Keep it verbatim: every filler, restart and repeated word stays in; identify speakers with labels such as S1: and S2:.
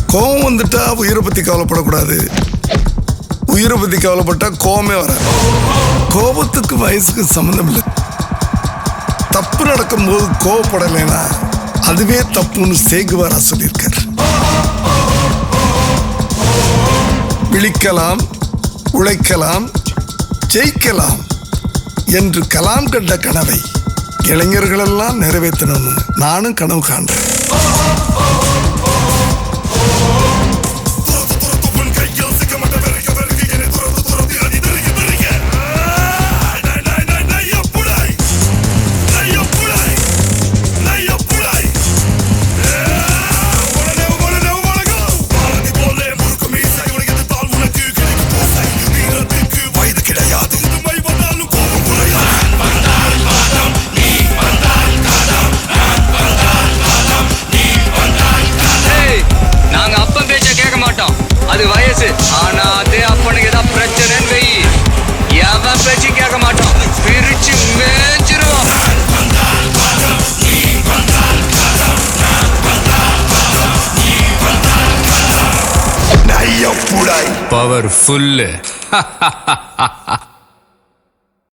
S1: கோபம் வந்துட்டா உயிரை பத்தி கவலைப்படக்கூடாது, உயிரை பத்தி கவலைப்பட்டா கோபமே வராது. கோபத்துக்கு வயசுக்கு சம்மந்தம் இல்லை. தப்பு நடக்கும்போது கோபப்படலைன்னா அதுவே தப்புன்னு சேகுவாரா சொல்லியிருக்கார். விழிக்கலாம், உழைக்கலாம், ஜெயிக்கலாம் என்று கலாம் கண்ட கனவை இளைஞர்களெல்லாம் நிறைவேற்றணும்னு நானும் கனவு காண்றேன்.
S2: அது வயசு, ஆனா அது அப்பனுக்கு ஏதாவது பிரச்சனைன்னு வை, எவன் பேச்சும் கேட்க மாட்டான், பிரிச்சு மேய்ச்சிருவான்.
S1: பவர்ஃபுல்.